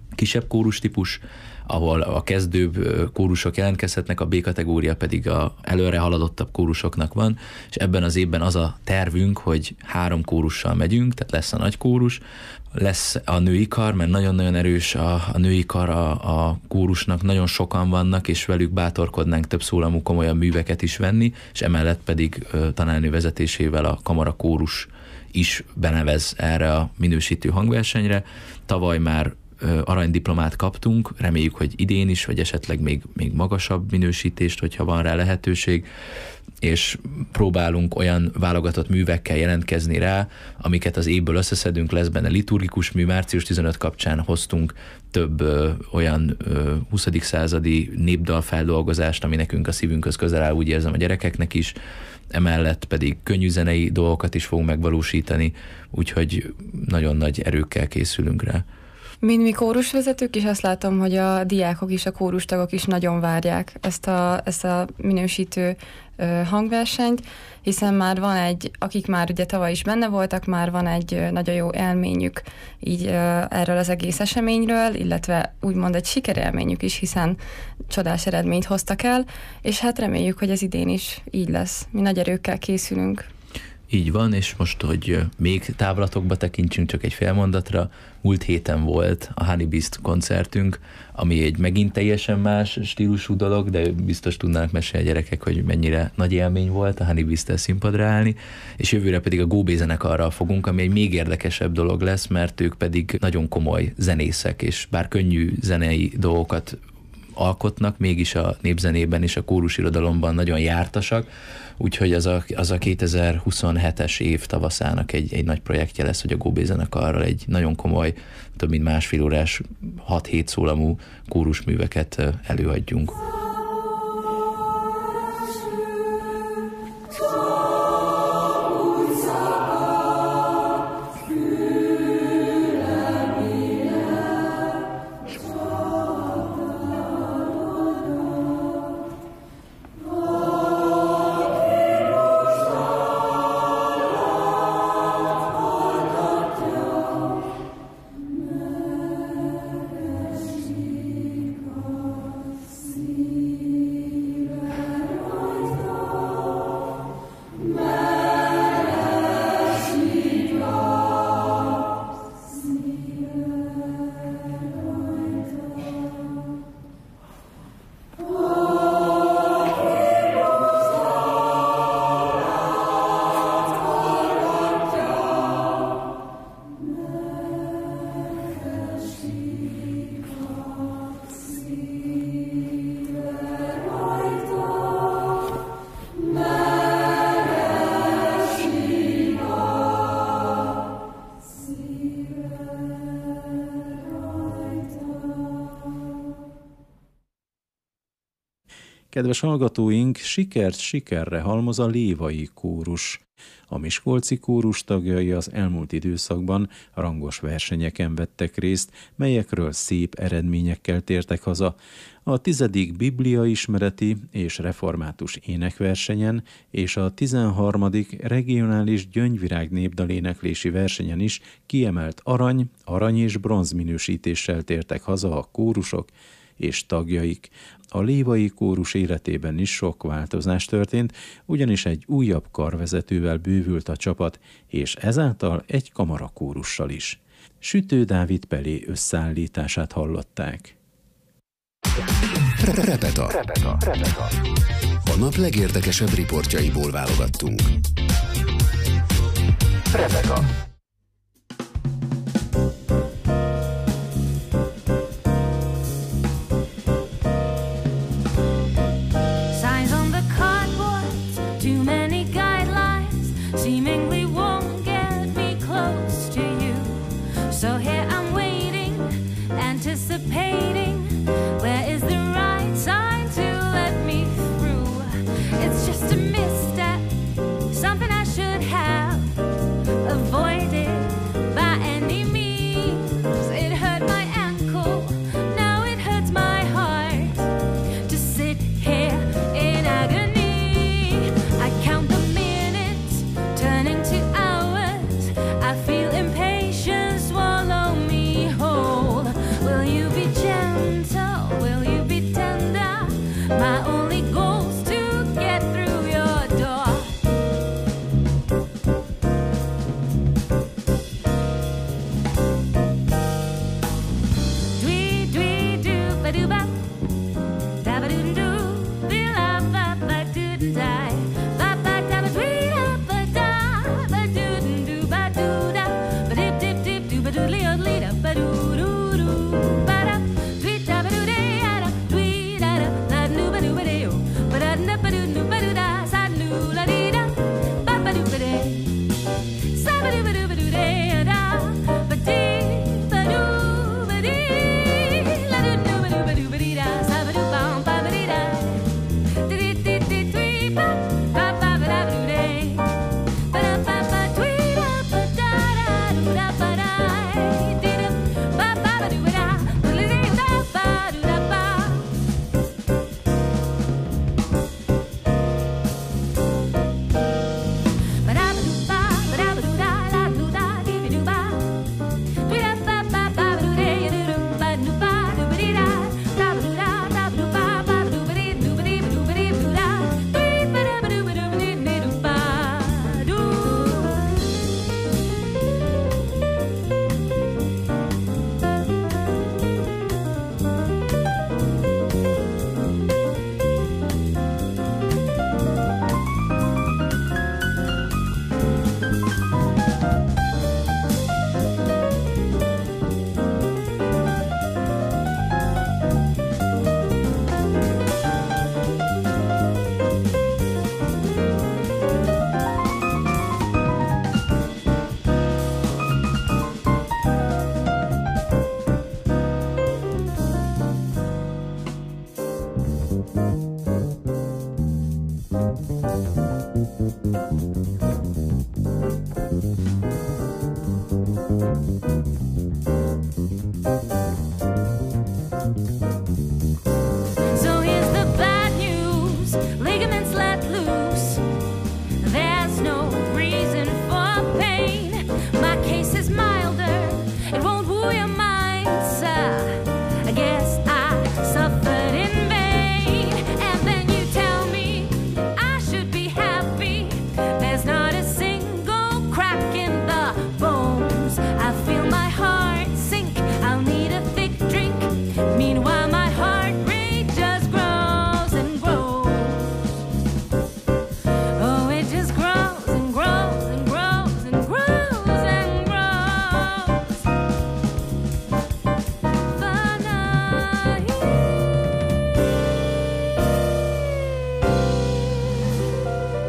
kisebb kórustípus, ahol a kezdőbb kórusok jelentkezhetnek, a B kategória pedig a előre haladottabb kórusoknak van, és ebben az évben az a tervünk, hogy 3 kórussal megyünk, tehát lesz a nagy kórus, lesz a női kar, mert nagyon-nagyon erős a női kar a kórusnak, nagyon sokan vannak, és velük bátorkodnánk több szólamú komolyabb műveket is venni, és emellett pedig tanárnő vezetésével a kamara kórus is benevez erre a minősítő hangversenyre. Tavaly már aranydiplomát kaptunk, reméljük, hogy idén is, vagy esetleg még magasabb minősítést, hogyha van rá lehetőség, és próbálunk olyan válogatott művekkel jelentkezni rá, amiket az évből összeszedünk, lesz benne liturgikus mű, március 15 kapcsán hoztunk több olyan 20. századi népdalfeldolgozást, ami nekünk a szívünkhöz közel áll, úgy érzem, a gyerekeknek is, emellett pedig könnyűzenei dolgokat is fogunk megvalósítani, úgyhogy nagyon nagy erőkkel készülünk rá. Mint mi kórusvezetők is azt látom, hogy a diákok is, a kórustagok is nagyon várják ezt a minősítő hangversenyt, hiszen már van akik már ugye tavaly is benne voltak, már van egy nagyon jó élményük így erről az egész eseményről, illetve úgymond egy sikerélményük is, hiszen csodás eredményt hoztak el, és hát reméljük, hogy ez idén is így lesz. Mi nagy erőkkel készülünk. Így van, és most, hogy még távlatokba tekintsünk csak egy fél mondatra, múlt héten volt a Honey Beast koncertünk, ami egy megint teljesen más stílusú dolog, de biztos tudnának mesélni a gyerekek, hogy mennyire nagy élmény volt a Honey Beast-tel színpadra állni, és jövőre pedig a Góbé zenekarral fogunk, ami egy még érdekesebb dolog lesz, mert ők pedig nagyon komoly zenészek, és bár könnyű zenei dolgokat alkotnak, mégis a népzenében és a kórusirodalomban nagyon jártasak, úgyhogy az a 2027-es év tavaszának egy nagy projektje lesz, hogy a Góbé zenekarral egy nagyon komoly, több mint másfél órás, 6-7 szólamú kórusműveket előadjunk. Kedves hallgatóink, sikert sikerre halmoz a lévai kórus. A miskolci kórus tagjai az elmúlt időszakban rangos versenyeken vettek részt, melyekről szép eredményekkel tértek haza. A 10. bibliaismereti és református énekversenyen és a 13. regionális gyöngyvirág népdaléneklési versenyen is kiemelt arany és bronz minősítéssel tértek haza a kórusok és tagjaik. A lévai kórus életében is sok változás történt, ugyanis egy újabb karvezetővel bővült a csapat, és ezáltal egy kamarakórussal is. Sütő Dávid Pelé összeállítását hallották. Repeta. A nap legérdekesebb riportjaiból válogattunk. Repeta.